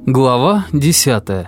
Глава 10.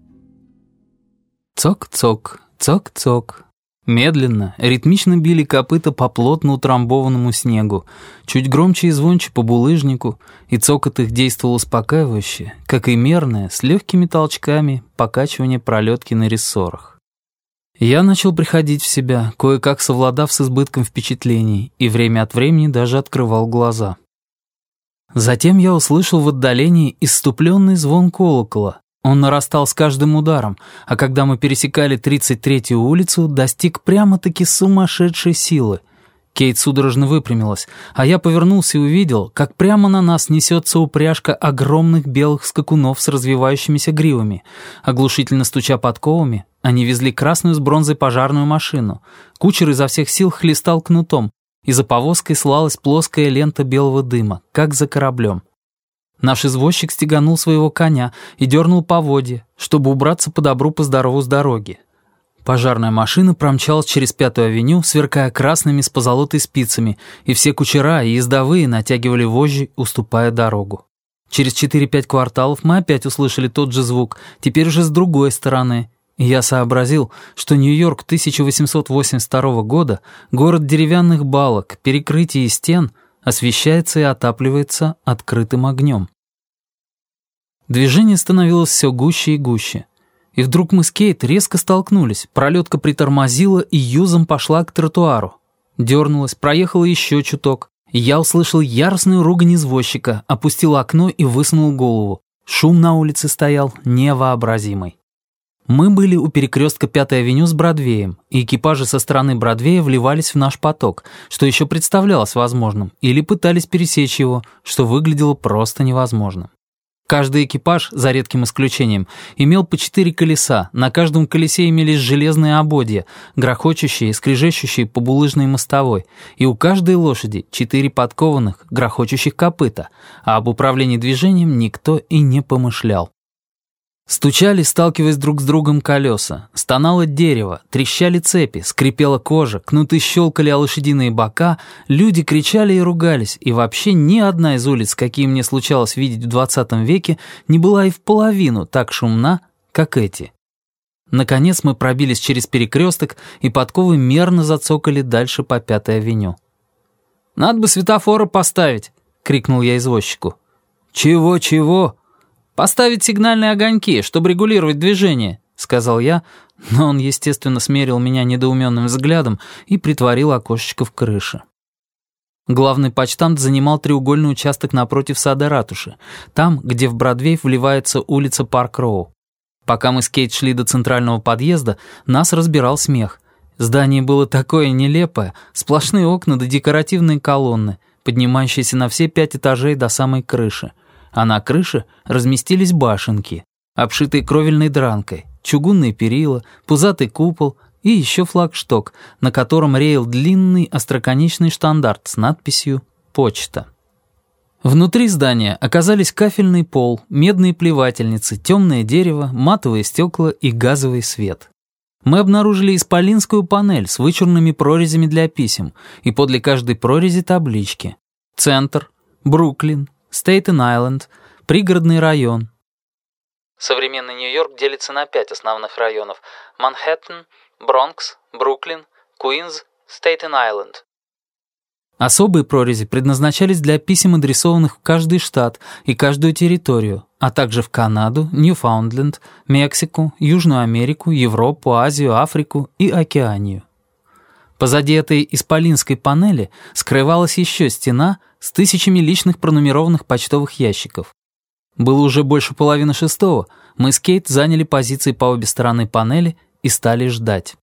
Цок-цок, цок-цок. Медленно, ритмично били копыта по плотно утрамбованному снегу, чуть громче и звонче по булыжнику, и цокот их действовал успокаивающе, как и мерное, с легкими толчками, покачивание пролетки на рессорах. Я начал приходить в себя, кое-как совладав с избытком впечатлений, и время от времени даже открывал глаза. Затем я услышал в отдалении исступленный звон колокола. Он нарастал с каждым ударом, а когда мы пересекали 33-ю улицу, достиг прямо-таки сумасшедшей силы. Кейт судорожно выпрямилась, а я повернулся и увидел, как прямо на нас несется упряжка огромных белых скакунов с развивающимися гривами. Оглушительно стуча подковами, они везли красную с бронзой пожарную машину. Кучер изо всех сил хлестал кнутом, и за повозкой слалась плоская лента белого дыма, как за кораблем. Наш извозчик стеганул своего коня и дернул поводья, чтобы убраться по добру по здорову с дороги. Пожарная машина промчалась через 5-ю авеню, сверкая красными с позолотой спицами, и все кучера и ездовые натягивали вожжи, уступая дорогу. Через 4-5 кварталов мы опять услышали тот же звук, теперь уже с другой стороны. И я сообразил, что Нью-Йорк 1882 года, город деревянных балок, перекрытий и стен, освещается и отапливается открытым огнем. Движение становилось все гуще и гуще. И вдруг мы с Кейт резко столкнулись, пролетка притормозила и юзом пошла к тротуару. Дернулась, проехала еще чуток, и я услышал яростную ругань извозчика, опустил окно и высунул голову. Шум на улице стоял невообразимый. Мы были у перекрестка 5-й авеню с Бродвеем, и экипажи со стороны Бродвея вливались в наш поток, что еще представлялось возможным, или пытались пересечь его, что выглядело просто невозможным. Каждый экипаж, за редким исключением, имел по 4 колеса, на каждом колесе имелись железные ободья, грохочущие и скрежещущие по булыжной мостовой, и у каждой лошади 4 подкованных, грохочущих копыта, а об управлении движением никто и не помышлял. Стучали, сталкиваясь друг с другом колеса, стонало дерево, трещали цепи, скрипела кожа, кнуты щелкали о лошадиные бока, люди кричали и ругались, и вообще ни одна из улиц, какие мне случалось видеть в 20 веке, не была и в половину так шумна, как эти. Наконец мы пробились через перекресток, и подковы мерно зацокали дальше по 5-й авеню. «Надо бы светофоры поставить!» — крикнул я извозчику. «Чего-чего?» «Поставить сигнальные огоньки, чтобы регулировать движение», — сказал я, но он, естественно, смерил меня недоуменным взглядом и притворил окошечко в крыше. Главный почтамт занимал треугольный участок напротив сада ратуши, там, где в Бродвей вливается улица Парк-Роу. Пока мы с Кейт шли до центрального подъезда, нас разбирал смех. Здание было такое нелепое, сплошные окна да декоративные колонны, поднимающиеся на все 5 этажей до самой крыши. А на крыше разместились башенки, обшитые кровельной дранкой, чугунные перила, пузатый купол и еще флагшток, на котором реял длинный остроконечный штандарт с надписью «Почта». Внутри здания оказались кафельный пол, медные плевательницы, темное дерево, матовые стекла и газовый свет. Мы обнаружили исполинскую панель с вычурными прорезями для писем, и подле каждой прорези таблички: «Центр», «Бруклин», Стейтен-Айленд, пригородный район. Современный Нью-Йорк делится на 5 основных районов: Манхэттен, Бронкс, Бруклин, Куинс, Стейтен-Айленд. Особые прорези предназначались для писем, адресованных в каждый штат и каждую территорию, а также в Канаду, Ньюфаундленд, Мексику, Южную Америку, Европу, Азию, Африку и Океанию. Позади этой исполинской панели скрывалась еще стена с тысячами личных пронумерованных почтовых ящиков. Было уже больше 5:30, мы с Кейт заняли позиции по обе стороны панели и стали ждать.